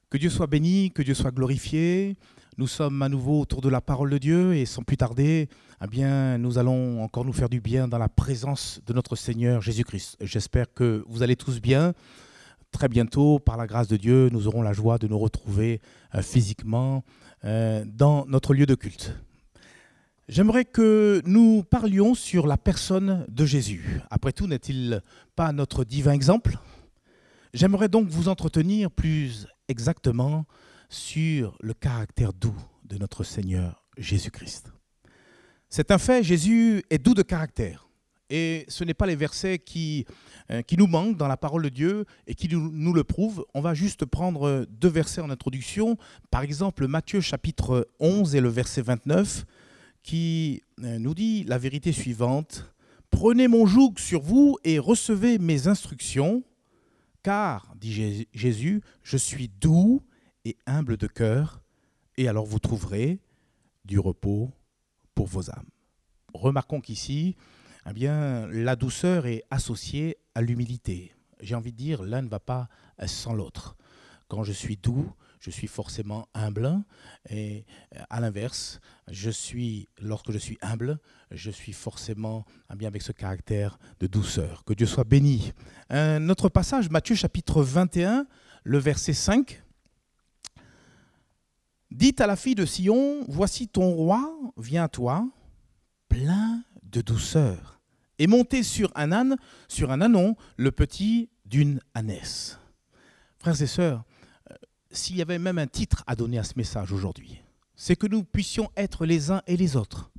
Que Dieu soit béni, que Dieu soit glorifié. Nous sommes à nouveau autour de la parole de Dieu et sans plus tarder, nous allons encore nous faire du bien dans la présence de notre Seigneur Jésus-Christ. J'espère que vous allez tous bien. Très bientôt, par la grâce de Dieu, nous aurons la joie de nous retrouver physiquement dans notre lieu de culte. J'aimerais que nous parlions sur la personne de Jésus. Après tout, n'est-il pas notre divin exemple ? J'aimerais donc vous entretenir plus exactement sur le caractère doux de notre Seigneur Jésus-Christ. C'est un fait, Jésus est doux de caractère. Et ce n'est pas les versets qui nous manquent dans la parole de Dieu et qui nous le prouvent. On va juste prendre 2 versets en introduction. Par exemple, Matthieu chapitre 11 et le verset 29 qui nous dit la vérité suivante. « Prenez mon joug sur vous et recevez mes instructions. Car, dit Jésus, je suis doux et humble de cœur, et alors vous trouverez du repos pour vos âmes. » Remarquons qu'ici, la douceur est associée à l'humilité. J'ai envie de dire, l'un ne va pas sans l'autre. Quand je suis doux, je suis forcément humble, et à l'inverse, lorsque je suis humble, je suis forcément avec ce caractère de douceur. Que Dieu soit béni. Notre passage, Matthieu chapitre 21, le verset 5. « Dites à la fille de Sion, voici ton roi vient à toi, plein de douceur, et monté sur un ânon, le petit d'une ânesse. » Frères et sœurs, s'il y avait même un titre à donner à ce message aujourd'hui, c'est que nous puissions être les uns et les autres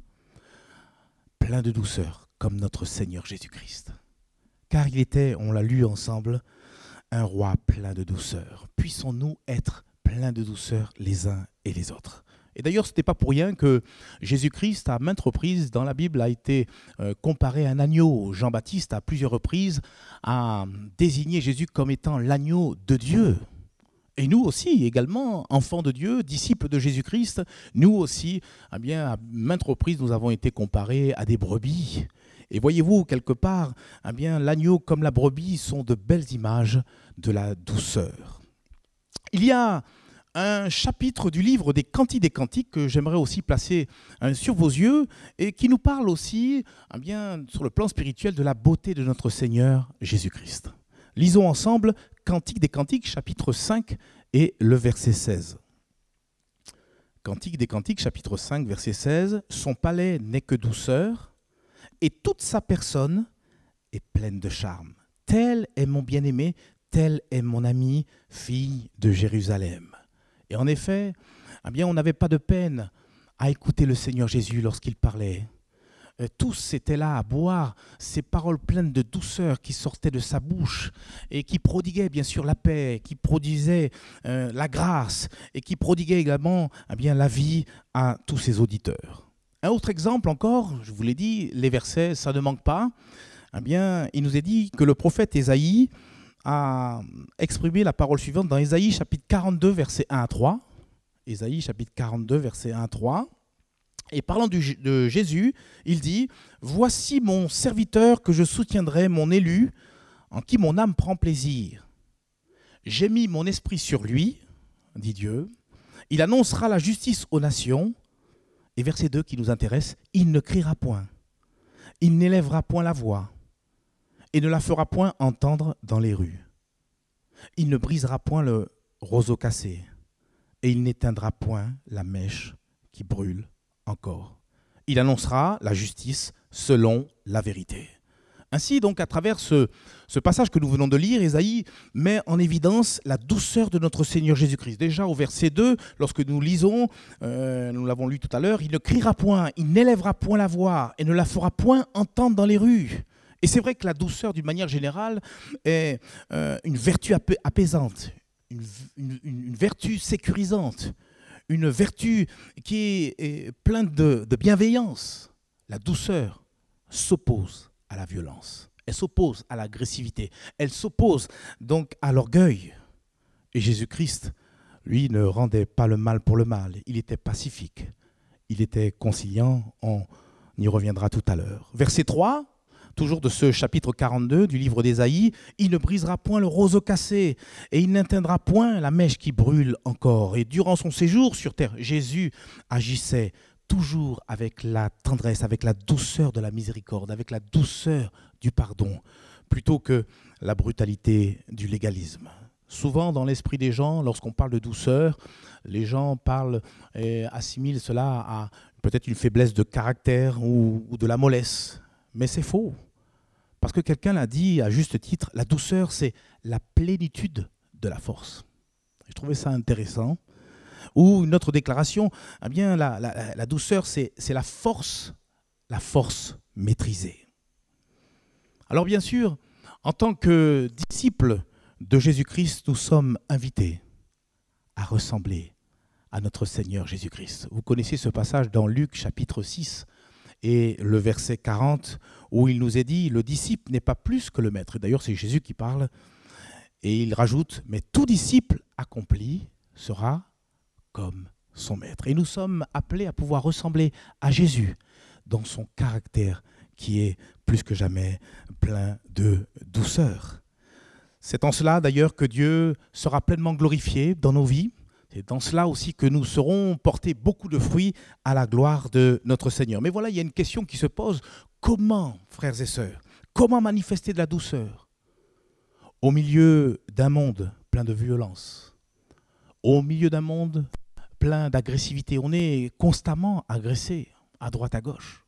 pleins de douceur, comme notre Seigneur Jésus-Christ. Car il était, on l'a lu ensemble, un roi plein de douceur. Puissons-nous être pleins de douceur les uns et les autres. Et d'ailleurs, ce n'est pas pour rien que Jésus-Christ, à maintes reprises dans la Bible, a été comparé à un agneau. Jean-Baptiste, à plusieurs reprises, a désigné Jésus comme étant l'agneau de Dieu. Et nous aussi, également, enfants de Dieu, disciples de Jésus-Christ, nous aussi, à maintes reprises, nous avons été comparés à des brebis. Et voyez-vous, quelque part, l'agneau comme la brebis sont de belles images de la douceur. Il y a un chapitre du livre des Cantiques des Cantiques que j'aimerais aussi placer sur vos yeux et qui nous parle aussi, sur le plan spirituel, de la beauté de notre Seigneur Jésus-Christ. Lisons ensemble Cantiques des Cantiques, chapitre 5 et le verset 16. Cantiques des Cantiques, chapitre 5, verset 16. « Son palais n'est que douceur, et toute sa personne est pleine de charme. Tel est mon bien-aimé, tel est mon ami, fille de Jérusalem. » Et en effet, on n'avait pas de peine à écouter le Seigneur Jésus lorsqu'il parlait. Tous étaient là à boire ces paroles pleines de douceur qui sortaient de sa bouche et qui prodiguaient bien sûr la paix, qui produisaient la grâce et qui prodiguaient également la vie à tous ses auditeurs. Un autre exemple encore, je vous l'ai dit, les versets, ça ne manque pas. Il nous est dit que le prophète Ésaïe a exprimé la parole suivante dans Ésaïe chapitre 42, versets 1 à 3. Ésaïe chapitre 42, versets 1 à 3. Et parlant de Jésus, il dit « Voici mon serviteur que je soutiendrai, mon élu, en qui mon âme prend plaisir. J'ai mis mon esprit sur lui, dit Dieu. Il annoncera la justice aux nations. » Et verset 2 qui nous intéresse, « Il ne criera point, il n'élèvera point la voix, et ne la fera point entendre dans les rues. Il ne brisera point le roseau cassé, et il n'éteindra point la mèche qui brûle encore. Il annoncera la justice selon la vérité. » Ainsi, donc, à travers ce passage que nous venons de lire, Ésaïe met en évidence la douceur de notre Seigneur Jésus-Christ. Déjà au verset 2, lorsque nous lisons, nous l'avons lu tout à l'heure, « Il ne criera point, il n'élèvera point la voix, et ne la fera point entendre dans les rues. » Et c'est vrai que la douceur, d'une manière générale, est une vertu apaisante, une vertu sécurisante, une vertu qui est pleine de bienveillance. La douceur s'oppose à la violence, elle s'oppose à l'agressivité, elle s'oppose donc à l'orgueil. Et Jésus-Christ, lui, ne rendait pas le mal pour le mal, il était pacifique, il était conciliant, on y reviendra tout à l'heure. Verset 3, toujours de ce chapitre 42 du livre d'Ésaïe, « Il ne brisera point le roseau cassé, et il n'éteindra point la mèche qui brûle encore. » Et durant son séjour sur terre, Jésus agissait toujours avec la tendresse, avec la douceur de la miséricorde, avec la douceur du pardon, plutôt que la brutalité du légalisme. Souvent, dans l'esprit des gens, lorsqu'on parle de douceur, les gens parlent et assimilent cela à peut-être une faiblesse de caractère ou de la mollesse. Mais c'est faux. Parce que quelqu'un l'a dit à juste titre, la douceur, c'est la plénitude de la force. Je trouvais ça intéressant. Ou une autre déclaration, eh bien, la douceur, c'est la force maîtrisée. Alors bien sûr, en tant que disciples de Jésus-Christ, nous sommes invités à ressembler à notre Seigneur Jésus-Christ. Vous connaissez ce passage dans Luc chapitre 6 et le verset 40 où il nous est dit « Le disciple n'est pas plus que le maître ». D'ailleurs, c'est Jésus qui parle et il rajoute « Mais tout disciple accompli sera comme son maître ». Et nous sommes appelés à pouvoir ressembler à Jésus dans son caractère qui est plus que jamais plein de douceur. C'est en cela d'ailleurs que Dieu sera pleinement glorifié dans nos vies. C'est dans cela aussi que nous serons portés beaucoup de fruits à la gloire de notre Seigneur. Mais voilà, il y a une question qui se pose. Comment, frères et sœurs, comment manifester de la douceur au milieu d'un monde plein de violence, au milieu d'un monde plein d'agressivité? On est constamment agressé à droite, à gauche.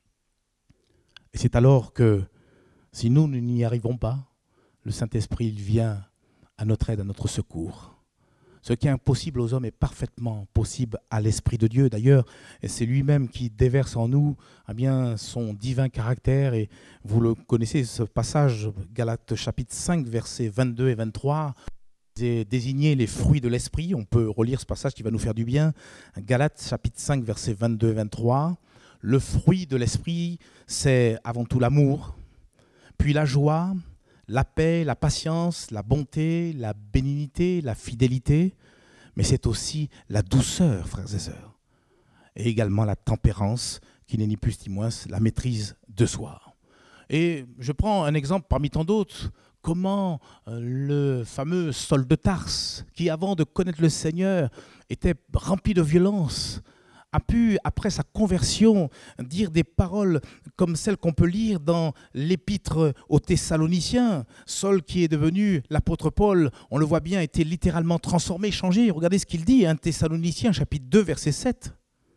Et c'est alors que, si nous n'y arrivons pas, le Saint-Esprit vient à notre aide, à notre secours. Ce qui est impossible aux hommes est parfaitement possible à l'Esprit de Dieu. D'ailleurs, c'est lui-même qui déverse en nous bien, son divin caractère. Et vous le connaissez, ce passage, Galates chapitre 5, versets 22 et 23, désigner les fruits de l'Esprit. On peut relire ce passage qui va nous faire du bien. Galates chapitre 5, versets 22 et 23. Le fruit de l'Esprit, c'est avant tout l'amour, puis la joie, la paix, la patience, la bonté, la bénignité, la fidélité, mais c'est aussi la douceur, frères et sœurs, et également la tempérance, qui n'est ni plus ni moins la maîtrise de soi. Et je prends un exemple parmi tant d'autres. Comment le fameux Saul de Tarse, qui avant de connaître le Seigneur était rempli de violence, a pu, après sa conversion, dire des paroles comme celles qu'on peut lire dans l'épître aux Thessaloniciens. Saul, qui est devenu l'apôtre Paul, on le voit bien, était littéralement transformé, changé. Regardez ce qu'il dit, Thessaloniciens, chapitre 2, verset 7.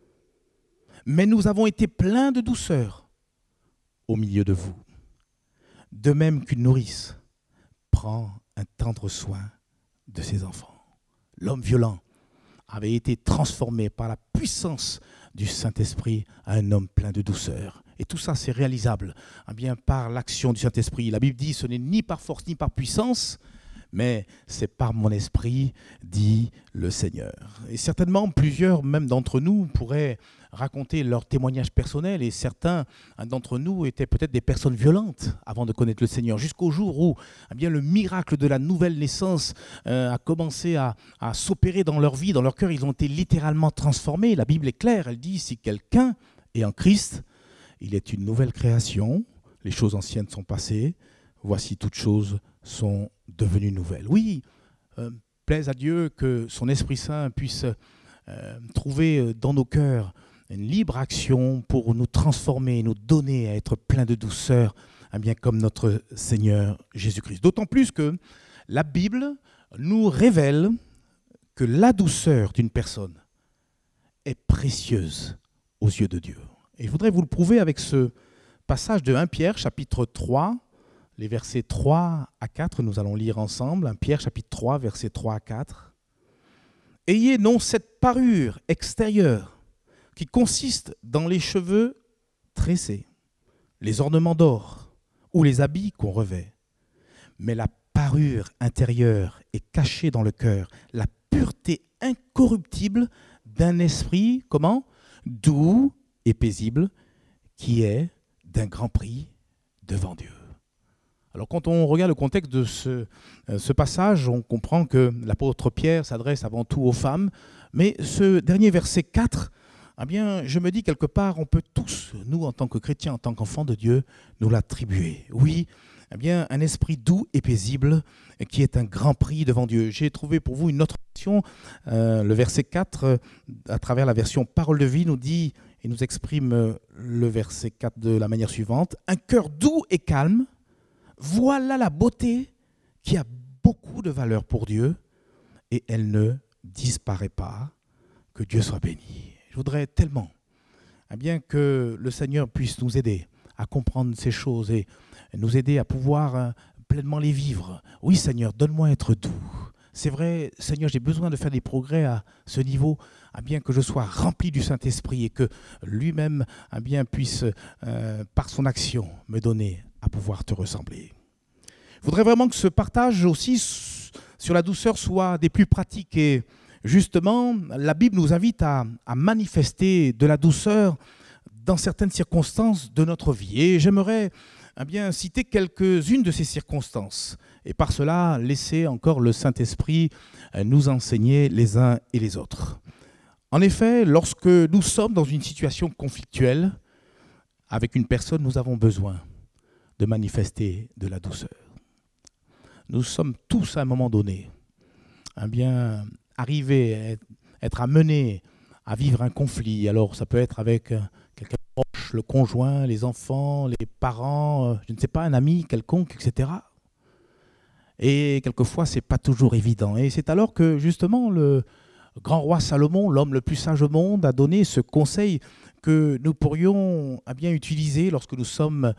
« Mais nous avons été pleins de douceur au milieu de vous, de même qu'une nourrice prend un tendre soin de ses enfants. » L'homme violent avait été transformé par la puissance du Saint-Esprit à un homme plein de douceur. Et tout ça, c'est réalisable bien, par l'action du Saint-Esprit. La Bible dit, ce n'est ni par force ni par puissance, mais c'est par mon esprit, dit le Seigneur. Et certainement, plusieurs, même d'entre nous, pourraient raconter leur témoignage personnel, et certains d'entre nous étaient peut-être des personnes violentes avant de connaître le Seigneur, jusqu'au jour où bien, le miracle de la nouvelle naissance a commencé à s'opérer dans leur vie, dans leur cœur. Ils ont été littéralement transformés. La Bible est claire, elle dit, si quelqu'un est en Christ, il est une nouvelle création, les choses anciennes sont passées, voici toutes choses sont devenues nouvelles. Oui, plaise à Dieu que son Esprit Saint puisse trouver dans nos cœurs une libre action pour nous transformer, nous donner à être pleins de douceur, bien comme notre Seigneur Jésus-Christ. D'autant plus que la Bible nous révèle que la douceur d'une personne est précieuse aux yeux de Dieu. Et je voudrais vous le prouver avec ce passage de 1 Pierre, chapitre 3, les versets 3 à 4, nous allons lire ensemble. 1 Pierre, chapitre 3, versets 3 à 4. « Ayez non cette parure extérieure qui consiste dans les cheveux tressés, les ornements d'or ou les habits qu'on revêt, mais la parure intérieure est cachée dans le cœur, la pureté incorruptible d'un esprit, comment ? Doux et paisible, qui est d'un grand prix devant Dieu. » Alors quand on regarde le contexte de ce passage, on comprend que l'apôtre Pierre s'adresse avant tout aux femmes, mais ce dernier verset 4 eh bien, je me dis quelque part, on peut tous, nous en tant que chrétiens, en tant qu'enfants de Dieu, nous l'attribuer. Oui, eh bien, un esprit doux et paisible qui est un grand prix devant Dieu. J'ai trouvé pour vous une autre version, le verset 4, à travers la version Parole de vie, nous dit et nous exprime le verset 4 de la manière suivante. Un cœur doux et calme, voilà la beauté qui a beaucoup de valeur pour Dieu et elle ne disparaît pas. Que Dieu soit béni. Je voudrais tellement bien que le Seigneur puisse nous aider à comprendre ces choses et nous aider à pouvoir pleinement les vivre. Oui, Seigneur, donne-moi être doux. C'est vrai, Seigneur, j'ai besoin de faire des progrès à ce niveau, bien que je sois rempli du Saint-Esprit et que lui-même bien puisse, par son action, me donner à pouvoir te ressembler. Je voudrais vraiment que ce partage aussi sur la douceur soit des plus pratiques et justement, la Bible nous invite à manifester de la douceur dans certaines circonstances de notre vie. Et j'aimerais bien citer quelques-unes de ces circonstances. Et par cela, laisser encore le Saint-Esprit nous enseigner les uns et les autres. En effet, lorsque nous sommes dans une situation conflictuelle avec une personne, nous avons besoin de manifester de la douceur. Nous sommes tous à un moment donné bien arriver, être amené à vivre un conflit. Alors ça peut être avec quelqu'un de proche, le conjoint, les enfants, les parents, je ne sais pas, un ami quelconque, etc. Et quelquefois, ce n'est pas toujours évident. Et c'est alors que justement le grand roi Salomon, l'homme le plus sage au monde, a donné ce conseil que nous pourrions bien utiliser lorsque nous sommes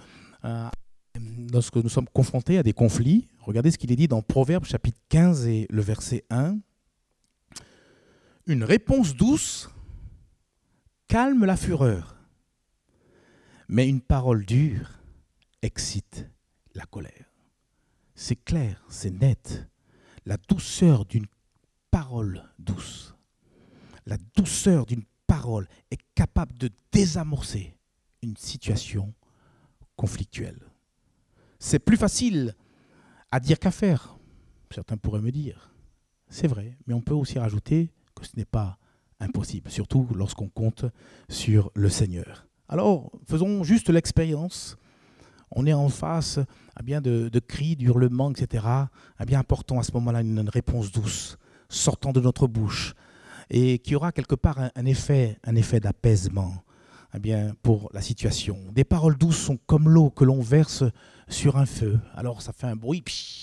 confrontés à des conflits. Regardez ce qu'il est dit dans Proverbes chapitre 15 et le verset 1. Une réponse douce calme la fureur, mais une parole dure excite la colère. C'est clair, c'est net. La douceur d'une parole douce, la douceur d'une parole est capable de désamorcer une situation conflictuelle. C'est plus facile à dire qu'à faire, certains pourraient me dire. C'est vrai, mais on peut aussi rajouter que ce n'est pas impossible, surtout lorsqu'on compte sur le Seigneur. Alors, faisons juste l'expérience. On est en face de cris, d'hurlements, etc. Apportons à ce moment-là une réponse douce, sortant de notre bouche, et qui aura quelque part un effet d'apaisement pour la situation. Des paroles douces sont comme l'eau que l'on verse sur un feu. Alors, ça fait un bruit,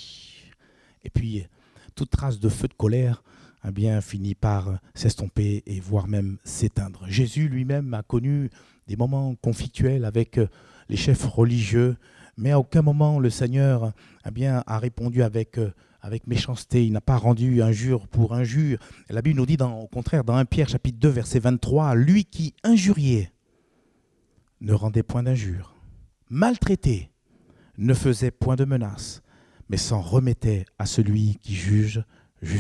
et puis toute trace de feu de colère finit par s'estomper et voire même s'éteindre. Jésus lui-même a connu des moments conflictuels avec les chefs religieux, mais à aucun moment le Seigneur a répondu avec méchanceté. Il n'a pas rendu injure pour injure. La Bible nous dit au contraire dans 1 Pierre chapitre 2 verset 23, « Lui qui injuriait ne rendait point d'injure, maltraité ne faisait point de menace, mais s'en remettait à celui qui juge justement. »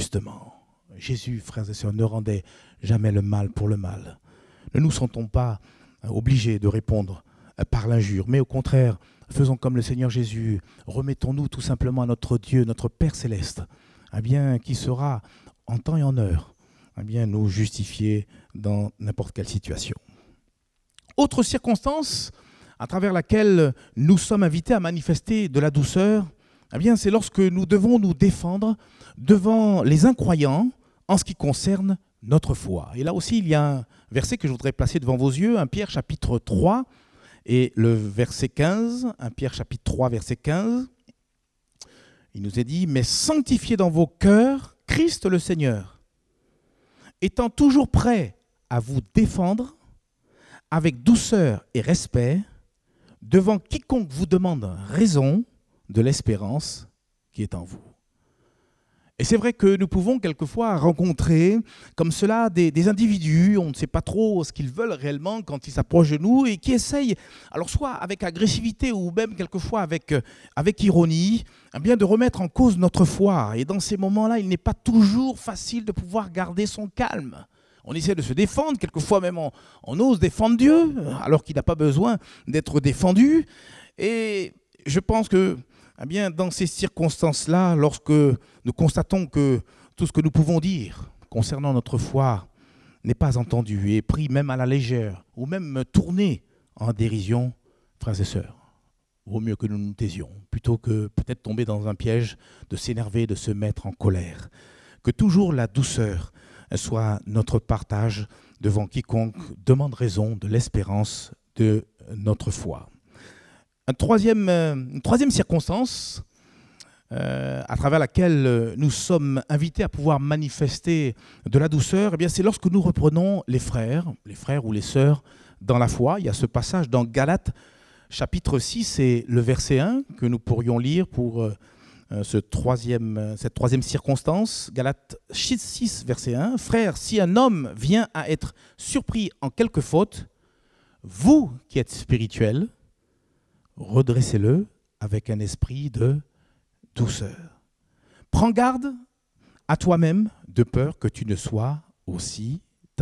Jésus, frères et sœurs, ne rendait jamais le mal pour le mal. Ne nous sentons pas obligés de répondre par l'injure, mais au contraire, faisons comme le Seigneur Jésus, remettons-nous tout simplement à notre Dieu, notre Père Céleste, qui sera en temps et en heure, nous justifier dans n'importe quelle situation. Autre circonstance à travers laquelle nous sommes invités à manifester de la douceur, c'est lorsque nous devons nous défendre devant les incroyants en ce qui concerne notre foi. Et là aussi, il y a un verset que je voudrais placer devant vos yeux, 1 Pierre chapitre 3 et le verset 15, 1 Pierre chapitre 3 verset 15. Il nous est dit « Mais sanctifiez dans vos cœurs Christ le Seigneur, étant toujours prêt à vous défendre avec douceur et respect devant quiconque vous demande raison de l'espérance qui est en vous. » Et c'est vrai que nous pouvons quelquefois rencontrer comme cela des individus, on ne sait pas trop ce qu'ils veulent réellement quand ils s'approchent de nous et qui essayent, alors soit avec agressivité ou même quelquefois avec ironie, de remettre en cause notre foi. Et dans ces moments-là, il n'est pas toujours facile de pouvoir garder son calme. On essaie de se défendre, quelquefois même on ose défendre Dieu, alors qu'il n'a pas besoin d'être défendu. Et je pense que dans ces circonstances-là, lorsque nous constatons que tout ce que nous pouvons dire concernant notre foi n'est pas entendu et pris même à la légère, ou même tourné en dérision, frères et sœurs. Vaut mieux que nous nous taisions, plutôt que peut-être tomber dans un piège de s'énerver, de se mettre en colère. Que toujours la douceur soit notre partage devant quiconque demande raison de l'espérance de notre foi. Une troisième circonstance à travers laquelle nous sommes invités à pouvoir manifester de la douceur, eh bien, c'est lorsque nous reprenons les frères ou les sœurs dans la foi. Il y a ce passage dans Galates chapitre 6 et le verset 1 que nous pourrions lire pour cette troisième circonstance. Galates 6, verset 1. « Frères, si un homme vient à être surpris en quelque faute, vous qui êtes spirituels, redressez-le avec un esprit de douceur. Prends garde à toi-même de peur que tu ne sois aussi tenté. »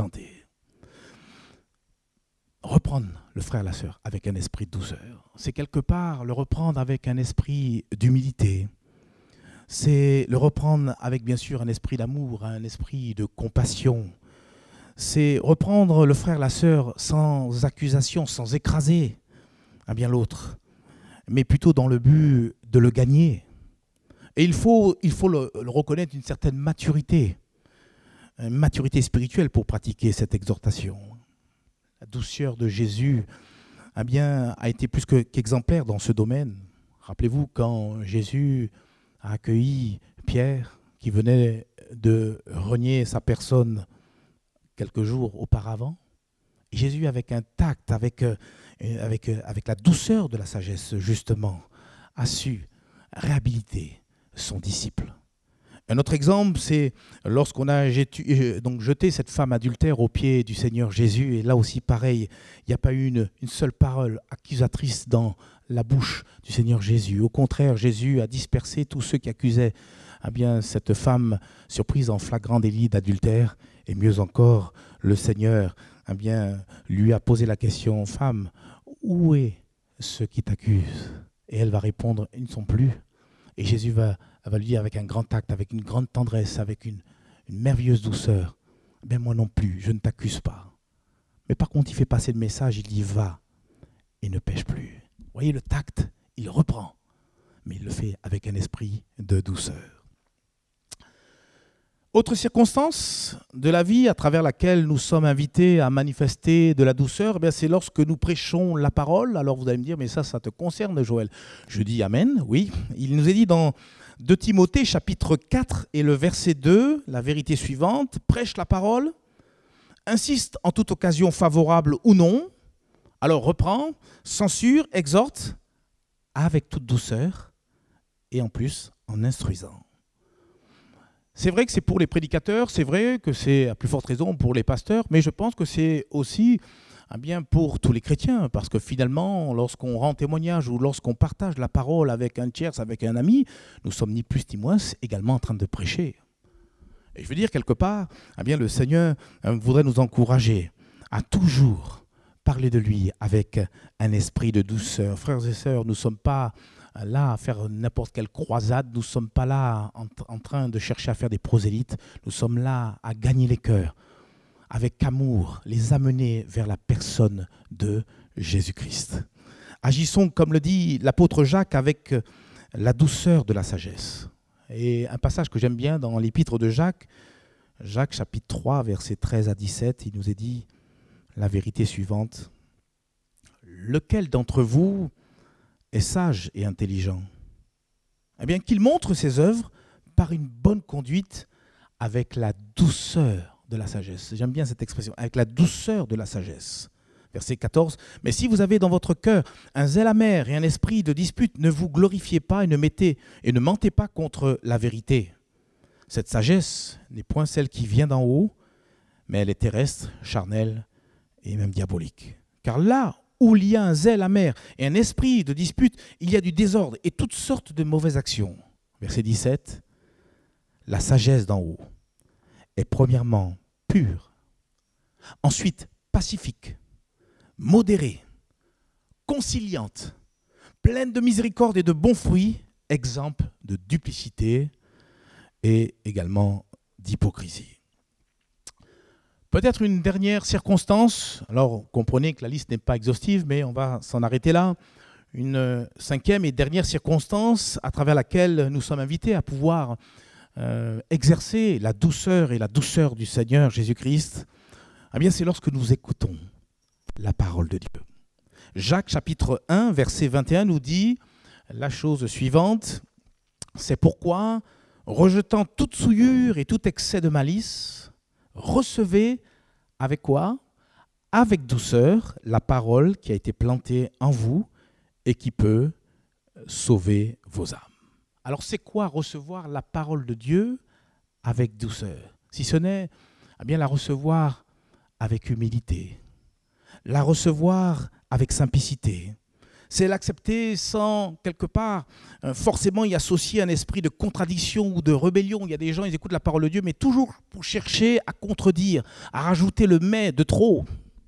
Reprendre le frère et la sœur avec un esprit de douceur, c'est quelque part le reprendre avec un esprit d'humilité. C'est le reprendre avec bien sûr un esprit d'amour, un esprit de compassion. C'est reprendre le frère et la sœur sans accusation, sans écraser bien l'autre, mais plutôt dans le but de le gagner. Et il faut le reconnaître, une certaine maturité, une maturité spirituelle pour pratiquer cette exhortation. La douceur de Jésus a été plus qu'exemplaire dans ce domaine. Rappelez-vous quand Jésus a accueilli Pierre, qui venait de renier sa personne quelques jours auparavant. Et Jésus, avec un tact, avec la douceur de la sagesse, justement, a su réhabiliter son disciple. Un autre exemple, c'est lorsqu'on a jeté cette femme adultère aux pieds du Seigneur Jésus. Et là aussi, pareil, il n'y a pas eu une seule parole accusatrice dans la bouche du Seigneur Jésus. Au contraire, Jésus a dispersé tous ceux qui accusaient cette femme surprise en flagrant délit d'adultère. Et mieux encore, le Seigneur lui a posé la question, « Femme, où est ceux qui t'accusent ?» Et elle va répondre, « Ils ne sont plus. » Et Jésus va lui dire avec un grand tact, avec une grande tendresse, avec une merveilleuse douceur, « Moi non plus, je ne t'accuse pas. » Mais par contre, il fait passer le message, il dit « Va et ne pêche plus. » Vous voyez le tact, il reprend, mais il le fait avec un esprit de douceur. Autre circonstance de la vie à travers laquelle nous sommes invités à manifester de la douceur, c'est lorsque nous prêchons la parole. Alors vous allez me dire, mais ça te concerne, Joël. Je dis Amen, oui. Il nous est dit dans 2 Timothée chapitre 4 et le verset 2, la vérité suivante, « Prêche la parole, insiste en toute occasion favorable ou non, alors reprend, censure, exhorte, avec toute douceur et en plus en instruisant. » C'est vrai que c'est pour les prédicateurs, c'est vrai que c'est à plus forte raison pour les pasteurs, mais je pense que c'est aussi pour tous les chrétiens, parce que finalement, lorsqu'on rend témoignage ou lorsqu'on partage la parole avec un tiers, avec un ami, nous sommes ni plus ni moins également en train de prêcher. Et je veux dire, quelque part, le Seigneur voudrait nous encourager à toujours parler de lui avec un esprit de douceur. Frères et sœurs, nous ne sommes pas là à faire n'importe quelle croisade, nous ne sommes pas là en train de chercher à faire des prosélytes, nous sommes là à gagner les cœurs, avec amour, les amener vers la personne de Jésus-Christ. Agissons, comme le dit l'apôtre Jacques, avec la douceur de la sagesse. Et un passage que j'aime bien dans l'épître de Jacques, Jacques chapitre 3, versets 13 à 17, il nous est dit la vérité suivante. « Lequel d'entre vous est sage et intelligent ? Qu'il montre ses œuvres par une bonne conduite avec la douceur de la sagesse. » J'aime bien cette expression, avec la douceur de la sagesse. Verset 14. « Mais si vous avez dans votre cœur un zèle amer et un esprit de dispute, ne vous glorifiez pas et ne mentez pas contre la vérité. Cette sagesse n'est point celle qui vient d'en haut, mais elle est terrestre, charnelle et même diabolique. Car là où il y a un zèle amer et un esprit de dispute, il y a du désordre et toutes sortes de mauvaises actions. » Verset 17. « La sagesse d'en haut est premièrement pure, ensuite pacifique, modérée, conciliante, pleine de miséricorde et de bons fruits, exempte de duplicité et également d'hypocrisie. » Peut-être une dernière circonstance. Alors, comprenez que la liste n'est pas exhaustive, mais on va s'en arrêter là. Une cinquième et dernière circonstance à travers laquelle nous sommes invités à pouvoir exercer la douceur du Seigneur Jésus-Christ, eh bien, c'est lorsque nous écoutons la parole de Dieu. Jacques chapitre 1, verset 21 nous dit la chose suivante. C'est pourquoi, rejetant toute souillure et tout excès de malice, recevez avec quoi? Avec douceur la parole qui a été plantée en vous et qui peut sauver vos âmes. Alors c'est quoi recevoir la parole de Dieu avec douceur? Si ce n'est bien la recevoir avec humilité, la recevoir avec simplicité. C'est l'accepter sans, quelque part, forcément y associer un esprit de contradiction ou de rébellion. Il y a des gens, ils écoutent la parole de Dieu, mais toujours pour chercher à contredire, à rajouter le « mais » de trop.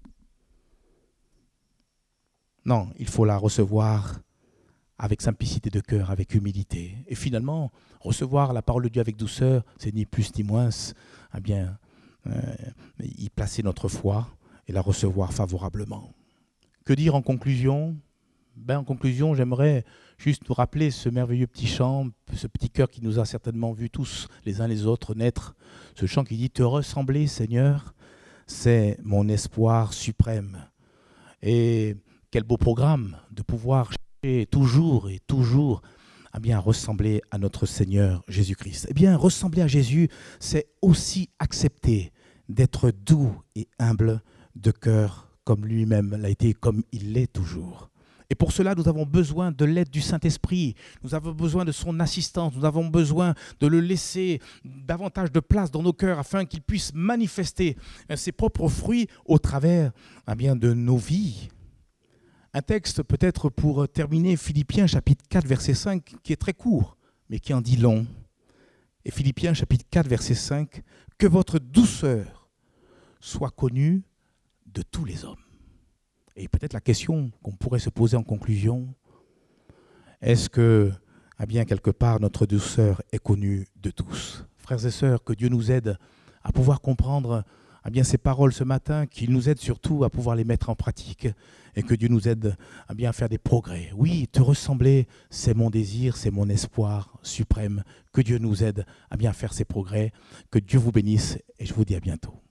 Non, il faut la recevoir avec simplicité de cœur, avec humilité. Et finalement, recevoir la parole de Dieu avec douceur, c'est ni plus ni moins, y placer notre foi et la recevoir favorablement. Que dire en conclusion? En conclusion, j'aimerais juste vous rappeler ce merveilleux petit chant, ce petit cœur qui nous a certainement vus tous les uns les autres naître. Ce chant qui dit « Te ressembler, Seigneur, c'est mon espoir suprême ». Et quel beau programme de pouvoir chercher toujours et toujours à ressembler à notre Seigneur Jésus-Christ. Eh bien, ressembler à Jésus, c'est aussi accepter d'être doux et humble de cœur comme lui-même l'a été, comme il l'est toujours. Et pour cela, nous avons besoin de l'aide du Saint-Esprit, nous avons besoin de son assistance, nous avons besoin de le laisser davantage de place dans nos cœurs afin qu'il puisse manifester ses propres fruits au travers de nos vies. Un texte peut-être pour terminer, Philippiens chapitre 4, verset 5, qui est très court, mais qui en dit long. Et Philippiens chapitre 4, verset 5, « Que votre douceur soit connue de tous les hommes. » Et peut-être la question qu'on pourrait se poser en conclusion, est-ce que, quelque part, notre douceur est connue de tous? Frères et sœurs, que Dieu nous aide à pouvoir comprendre ces paroles ce matin, qu'il nous aide surtout à pouvoir les mettre en pratique et que Dieu nous aide à faire des progrès. Oui, te ressembler, c'est mon désir, c'est mon espoir suprême. Que Dieu nous aide à faire ces progrès. Que Dieu vous bénisse et je vous dis à bientôt.